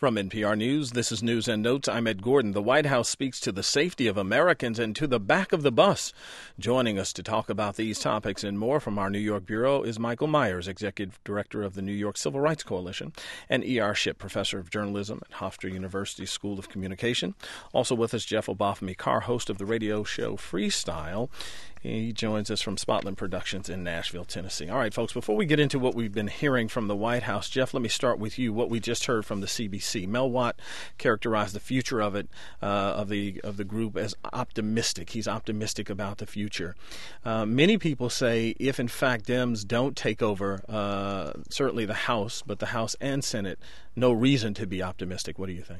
From NPR News, this is News and Notes. I'm Ed Gordon. The White House speaks to the safety of Americans and to the back of the bus. Joining us to talk about these topics and more from our New York bureau is Michael Myers, Executive Director of the New York Civil Rights Coalition, and E.R. Shipp, Professor of Journalism at Hofstra University School of Communication. Also with us, Jeff Obafemi-Carr, host of the radio show Freestyle. He joins us from Spotland Productions in Nashville, Tennessee. All right, folks, before we get into what we've been hearing from the White House, Jeff, let me start with you. What we just heard from the CBC. Mel Watt characterized the future of it, of the group, as optimistic. He's optimistic about the future. Many people say if, in fact, Dems don't take over, certainly the House, but the House and Senate, no reason to be optimistic. What do you think?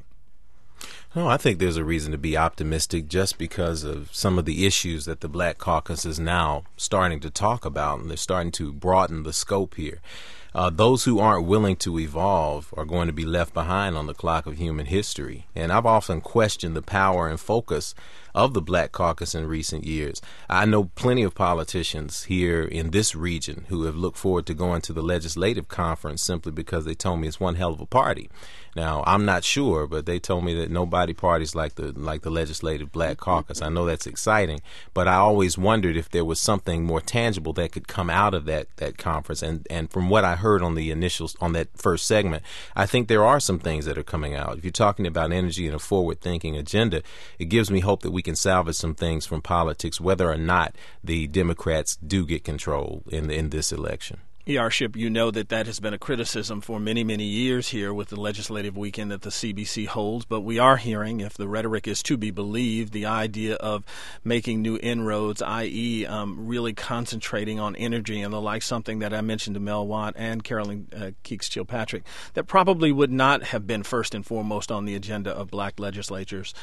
No, I think there's a reason to be optimistic just because of some of the issues that the Black Caucus is now starting to talk about, and they're starting to broaden the scope here. Those who aren't willing to evolve are going to be left behind on the clock of human history. And I've often questioned the power and focus of the Black Caucus in recent years. I know plenty of politicians here in this region who have looked forward to going to the legislative conference simply because they told me it's one hell of a party. Now, I'm not sure, but they told me that nobody parties like the legislative Black Caucus. I know that's exciting, but I always wondered if there was something more tangible that could come out of that conference. And from what I heard on that first segment, I think there are some things that are coming out. If you're talking about energy and a forward-thinking agenda, it gives me hope that we can salvage some things from politics, whether or not the Democrats do get control in this election. E.R. Shipp, you know that has been a criticism for many, many years here with the legislative weekend that the CBC holds, but we are hearing, if the rhetoric is to be believed, the idea of making new inroads, i.e. Really concentrating on energy and the like, something that I mentioned to Mel Watt and Carolyn Keeks Kilpatrick, that probably would not have been first and foremost on the agenda of black legislators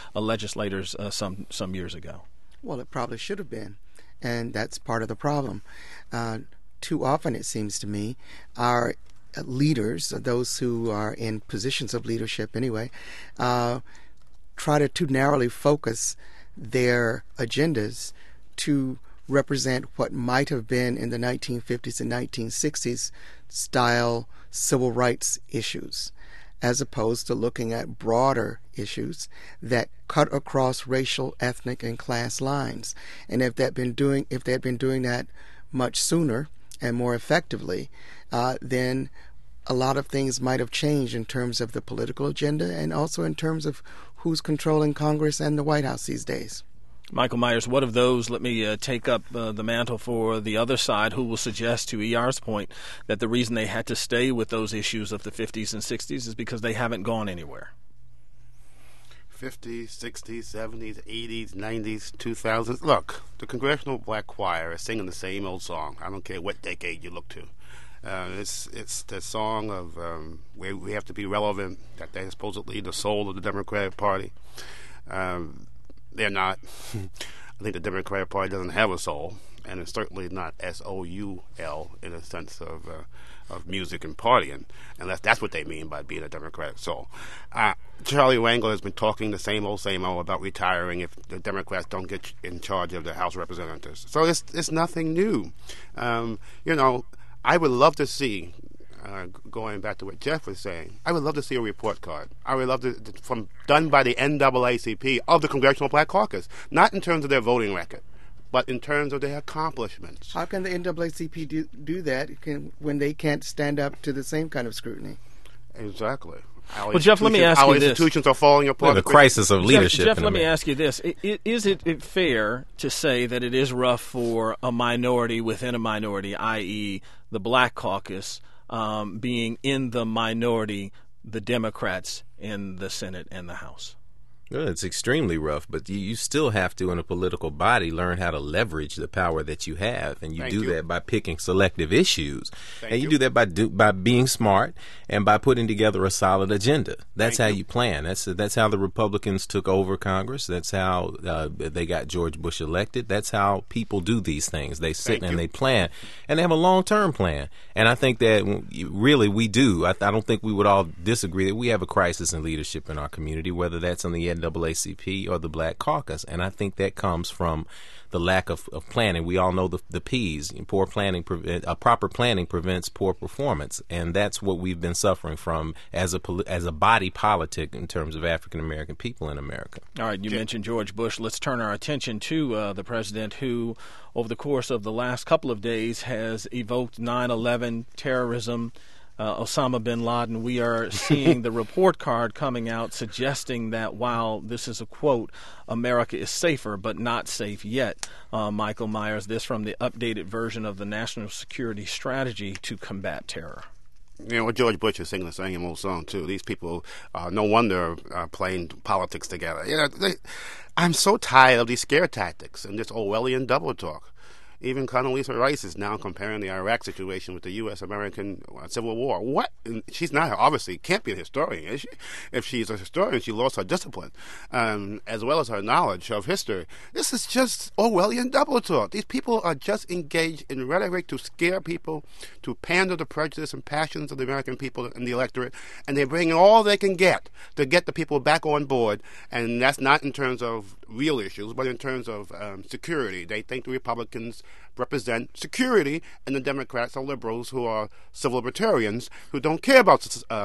some years ago. Well, it probably should have been, and that's part of the problem. Too often, it seems to me, our leaders, those who are in positions of leadership anyway, try to too narrowly focus their agendas to represent what might have been in the 1950s and 1960s style civil rights issues, as opposed to looking at broader issues that cut across racial, ethnic, and class lines. And if they'd been doing that much sooner and more effectively, then a lot of things might have changed in terms of the political agenda and also in terms of who's controlling Congress and the White House these days. Michael Myers, what of those, let me take up the mantle for the other side, who will suggest, to E.R.'s point, that the reason they had to stay with those issues of the 50s and 60s is because they haven't gone anywhere? 50s, 60s, 70s, 80s, 90s, 2000s. Look, the Congressional Black Choir is singing the same old song. I don't care what decade you look to. It's the song of where we have to be relevant, that they're supposedly the soul of the Democratic Party. They're not. I think the Democratic Party doesn't have a soul, and it's certainly not S-O-U-L in the sense of music and partying, unless that's what they mean by being a Democratic soul. Charlie Rangel has been talking the same old about retiring if the Democrats don't get in charge of the House of Representatives. So it's nothing new. I would love to see, going back to what Jeff was saying, I would love to see a report card. I would love done by the NAACP of the Congressional Black Caucus, not in terms of their voting record, but in terms of their accomplishments. How can the NAACP do that when they can't stand up to the same kind of scrutiny? Exactly. Well, Jeff, let me ask you this. Our institutions are falling apart. The crisis of leadership. Jeff, let me ask you this. Is it fair to say that it is rough for a minority within a minority, i.e. the Black Caucus, being in the minority, the Democrats in the Senate and the House? Well, it's extremely rough, but you still have to, in a political body, learn how to leverage the power that you have, and you do that by picking selective issues, and you do that by being smart and by putting together a solid agenda. That's how you plan. That's how the Republicans took over Congress. That's how they got George Bush elected. That's how people do these things. They sit and they plan, and they have a long-term plan. And I think that really we do. I don't think we would all disagree that we have a crisis in leadership in our community, whether that's on the NAACP or the Black Caucus. And I think that comes from the lack of planning. We all know the P's. Poor planning, proper planning prevents poor performance, and that's what we've been suffering from as a body politic in terms of African American people in America. All right, you mentioned George Bush. Let's turn our attention to the president who, over the course of the last couple of days, has evoked 9/11 terrorism. Osama bin Laden. We are seeing the report card coming out suggesting that while this is a quote, America is safer but not safe yet. Michael Myers, this from the updated version of the National Security Strategy to Combat Terror. You know, George Bush is singing the same old song, too. These people, no wonder, are playing politics together. You know, I'm so tired of these scare tactics and this Orwellian double talk. Even Condoleezza Rice is now comparing the Iraq situation with the U.S.-American Civil War. What? She's not, obviously, can't be a historian, is she? If she's a historian, she lost her discipline, as well as her knowledge of history. This is just Orwellian double talk. These people are just engaged in rhetoric to scare people, to pander the prejudice and passions of the American people and the electorate, and they're bringing all they can get to get the people back on board. And that's not in terms of real issues, but in terms of security. They think the Republicans represent security, and the Democrats are liberals who are civil libertarians who don't care about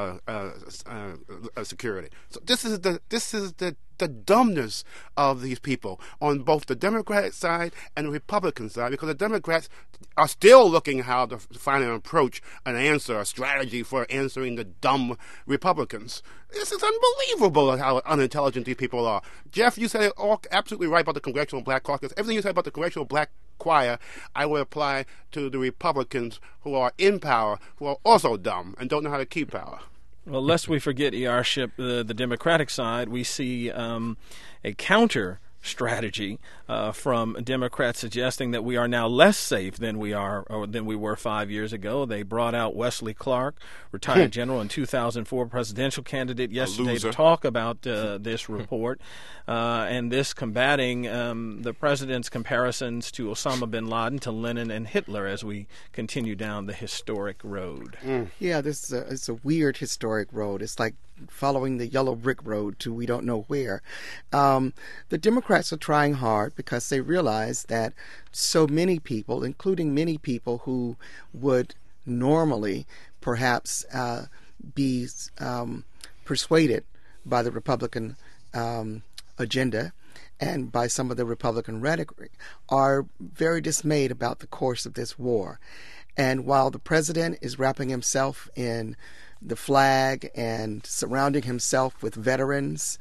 security. So this is the dumbness of these people on both the Democratic side and the Republican side, because the Democrats are still looking how to find an approach, an answer, a strategy for answering the dumb Republicans. This is unbelievable how unintelligent these people are. Jeff, you said it all absolutely right about the Congressional Black Caucus. Everything you said about the Congressional Black Choir, I would apply to the Republicans who are in power, who are also dumb and don't know how to keep power. Well, lest we forget, E.R. Ship, the Democratic side, we see a counter strategy from Democrats suggesting that we are now less safe than we were 5 years ago. They brought out Wesley Clark, retired general and 2004 presidential candidate, yesterday to talk about this report and this combating the president's comparisons to Osama bin Laden, to Lenin and Hitler as we continue down the historic road. Yeah, this is it's a weird historic road. It's like following the yellow brick road to we don't know where. The Democrats are trying hard because they realize that so many people, including many people who would normally perhaps be persuaded by the Republican agenda and by some of the Republican rhetoric, are very dismayed about the course of this war. And while the president is wrapping himself in the flag and surrounding himself with veterans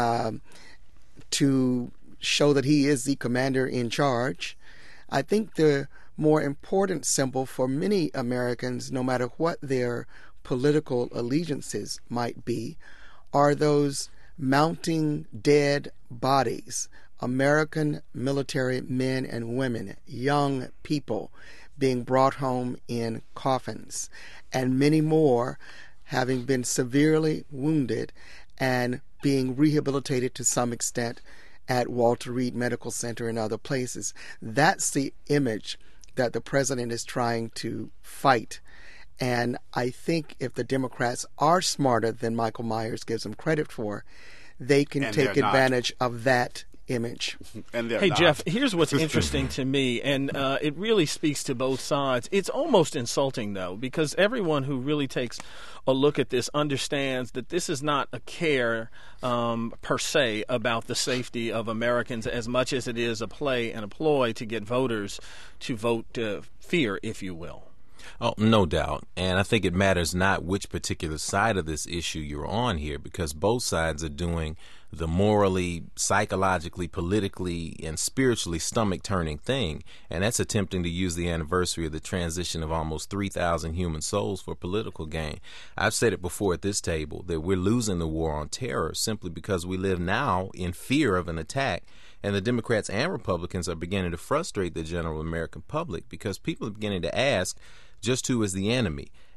to show that he is the commander in charge, I think the more important symbol for many Americans, no matter what their political allegiances might be, are those mounting dead bodies, American military men and women, young people being brought home in coffins, and many more having been severely wounded and being rehabilitated to some extent at Walter Reed Medical Center and other places. That's the image that the president is trying to fight. And I think if the Democrats are smarter than Michael Myers gives them credit for, they can take advantage of that image. Hey, Jeff, here's what's interesting to me, and it really speaks to both sides. It's almost insulting, though, because everyone who really takes a look at this understands that this is not a care per se about the safety of Americans as much as it is a play and a ploy to get voters to vote fear, if you will. Oh, no doubt. And I think it matters not which particular side of this issue you're on here, because both sides are doing the morally, psychologically, politically, and spiritually stomach-turning thing, and that's attempting to use the anniversary of the transition of almost 3,000 human souls for political gain. I've said it before at this table that we're losing the war on terror simply because we live now in fear of an attack, and the Democrats and Republicans are beginning to frustrate the general American public because people are beginning to ask just who is the enemy.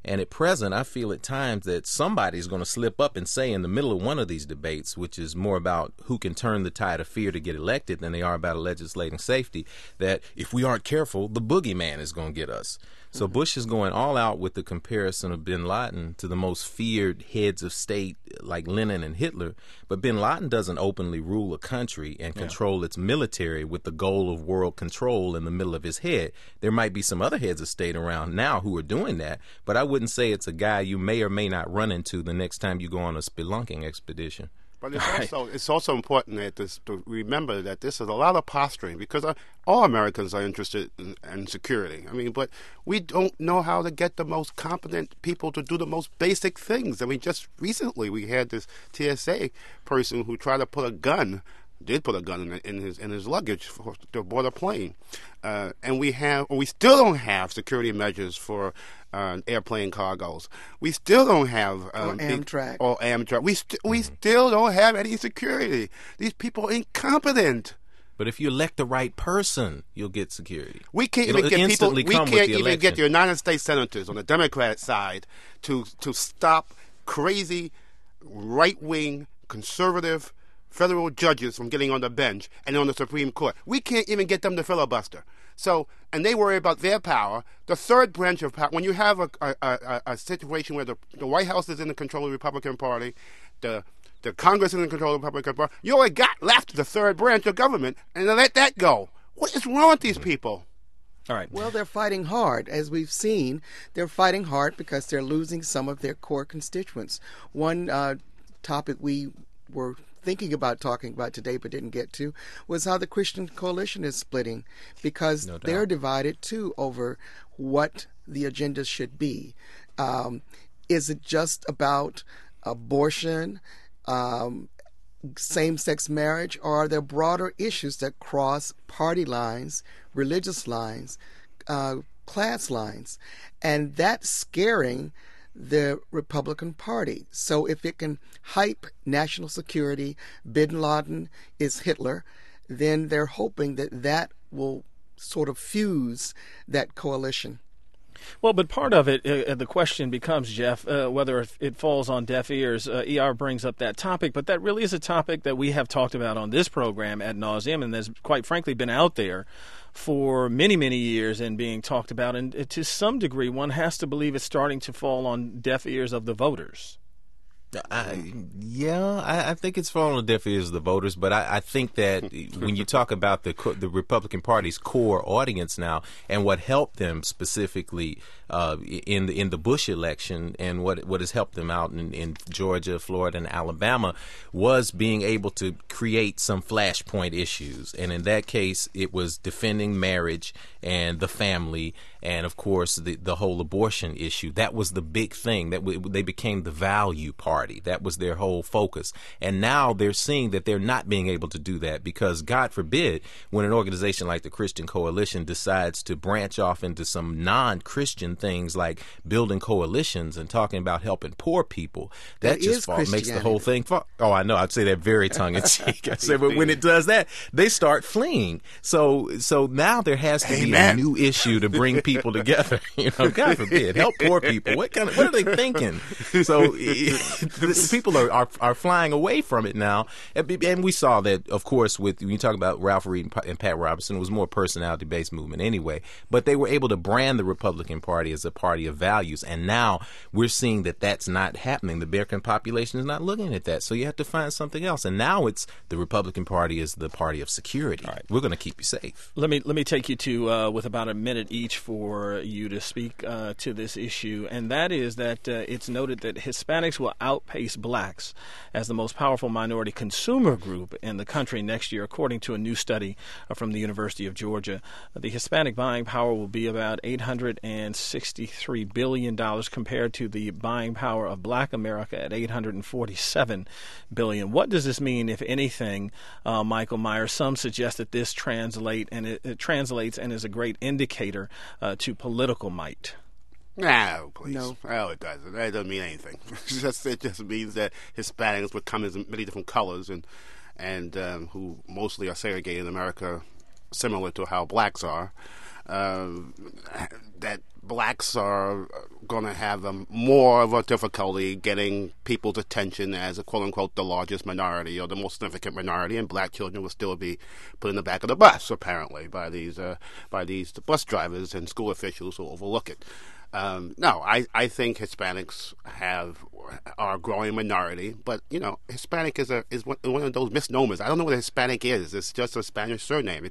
And at present, I feel at times that somebody's going to slip up and say in the middle of one of these debates, which is more about who can turn the tide of fear to get elected than they are about legislating safety, that if we aren't careful, the boogeyman is going to get us. So Bush is going all out with the comparison of bin Laden to the most feared heads of state like Lenin and Hitler. But bin Laden doesn't openly rule a country and control its military with the goal of world control in the middle of his head. There might be some other heads of state around now who are doing that, but I wouldn't say it's a guy you may or may not run into the next time you go on a spelunking expedition. But it's also important to remember that this is a lot of posturing, because all Americans are interested in security. I mean, but we don't know how to get the most competent people to do the most basic things. I mean, just recently we had this TSA person who tried to put a gun in his luggage to board a plane, and we still don't have security measures for airplane cargoes. We still don't have Amtrak. We still don't have any security. These people are incompetent. But if you elect the right person, you'll get security. We can't even get the United States senators on the Democrat side to stop crazy right-wing conservative federal judges from getting on the bench and on the Supreme Court. We can't even get them to filibuster. So, and they worry about their power. The third branch of power, when you have a situation where the White House is in the control of the Republican Party, the Congress is in control of the Republican Party, you only got left the third branch of government, and they let that go. What is wrong with these people? All right. Well, they're fighting hard. As we've seen, they're fighting hard because they're losing some of their core constituents. One topic we were thinking about talking about today but didn't get to was how the Christian Coalition is splitting, because they're divided too over what the agenda should be. Is it just about abortion, same-sex marriage, or are there broader issues that cross party lines, religious lines, class lines? And that's scaring the Republican Party. So if it can hype national security, bin Laden is Hitler, then they're hoping that will sort of fuse that coalition. Well, but part of it, the question becomes, Jeff, whether it falls on deaf ears. ER brings up that topic, but that really is a topic that we have talked about on this program ad nauseum, and has quite frankly been out there for many, many years and being talked about. And to some degree, one has to believe it's starting to fall on deaf ears of the voters. I think it's falling on the deaf ears of the voters, but I think that when you talk about the Republican Party's core audience now and what helped them specifically in the Bush election, and what has helped them out in Georgia, Florida, and Alabama, was being able to create some flashpoint issues. And in that case, it was defending marriage and the family, and of course the whole abortion issue. That was the big thing. They became the value party. That was their whole focus. And now they're seeing that they're not being able to do that, because God forbid when an organization like the Christian Coalition decides to branch off into some non-Christian things like building coalitions and talking about helping poor people. That just makes the whole thing fall. Oh, I know. I'd say that very tongue-in-cheek. I say, but when it does that, they start fleeing. So now there has to be a new issue to bring people together. God forbid, help poor people. What are they thinking? So people are flying away from it now, and we saw that, of course, when you talk about Ralph Reed and Pat Robertson, it was more personality-based movement anyway. But they were able to brand the Republican Party as a party of values, and now we're seeing that that's not happening. The American population is not looking at that, so you have to find something else. And now it's the Republican Party is the party of security. All right. We're going to keep you safe. Let me take you to with about a minute each for you to speak to this issue, and that is that it's noted that Hispanics will outpace blacks as the most powerful minority consumer group in the country next year, according to a new study from the University of Georgia. The Hispanic buying power will be about $863 billion compared to the buying power of black America at $847 billion. What does this mean, if anything, Michael Myers? Some suggest that this translates and is a great indicator to political might. No, please. No, it doesn't. It doesn't mean anything. It just means that Hispanics would come in many different colors and who mostly are segregated in America, similar to how blacks are. that blacks are going to have more of a difficulty getting people's attention as a quote-unquote the largest minority or the most significant minority, and black children will still be put in the back of the bus, apparently, by these bus drivers and school officials who overlook it. No, I think Hispanics are a growing minority, but Hispanic is one of those misnomers. I don't know what a Hispanic is. It's just a Spanish surname.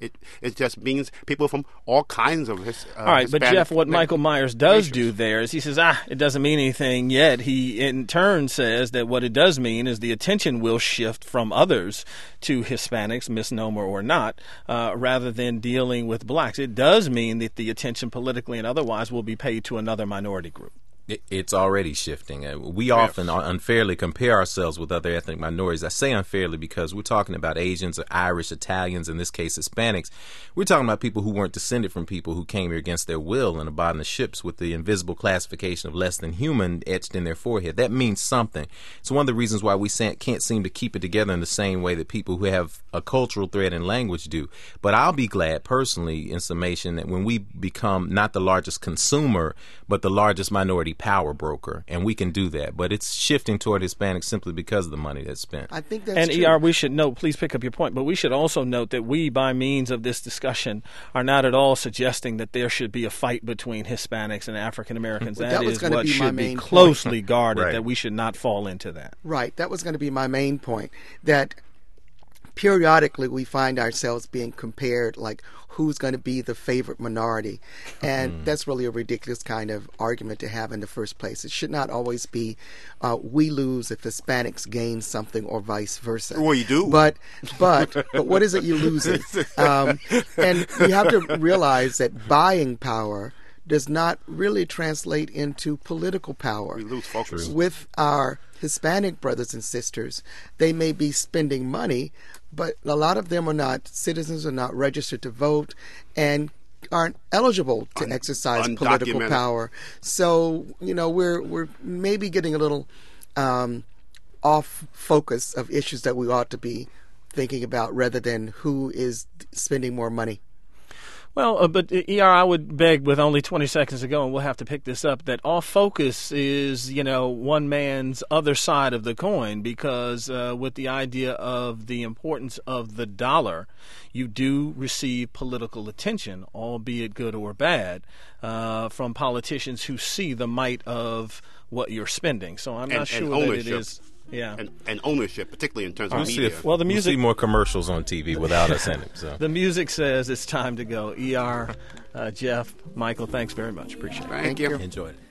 It just means people from all kinds of all right, Hispanic. But Jeff, what Michael Myers does do there is he says, it doesn't mean anything yet. He in turn says that what it does mean is the attention will shift from others to Hispanics, misnomer or not, rather than dealing with blacks. It does mean that the attention politically and otherwise will be paid to another minority group. It's already shifting. We often unfairly compare ourselves with other ethnic minorities. I say unfairly because we're talking about Asians or Irish, Italians, in this case Hispanics. We're talking about people who weren't descended from people who came here against their will and abandoned the ships with the invisible classification of less than human etched in their forehead. That means something. It's one of the reasons why we can't seem to keep it together in the same way that people who have a cultural thread and language do. But I'll be glad personally, in summation, that when we become not the largest consumer, but the largest minority power broker, and we can do that. But it's shifting toward Hispanics simply because of the money that's spent. I think that's and true. ER, we should note, please pick up your point, but we should also note that we, by means of this discussion, are not at all suggesting that there should be a fight between Hispanics and African Americans. Well, that is what be should be closely guarded, right. That we should not fall into that. Right. That was going to be my main point, that periodically we find ourselves being compared, like who's going to be the favorite minority. And that's really a ridiculous kind of argument to have in the first place. It should not always be we lose if Hispanics gain something or vice versa. Well, you do. But what is it you losing? And you have to realize that buying power does not really translate into political power. We lose focus. With our Hispanic brothers and sisters, they may be spending money, but a lot of them are not citizens, are not registered to vote, and aren't eligible to exercise political power. So, we're maybe getting a little off focus of issues that we ought to be thinking about rather than who is spending more money. Well, but ER, I would beg with only 20 seconds to go, and we'll have to pick this up, that off focus is, one man's other side of the coin, because with the idea of the importance of the dollar, you do receive political attention, albeit good or bad, from politicians who see the might of what you're spending. So I'm not sure that it is. Yeah, and ownership, particularly in terms of media. The music. We'll see more commercials on TV without us in it. So. The music says it's time to go. ER, Jeff, Michael, thanks very much. Appreciate it. Thank you. Enjoyed it.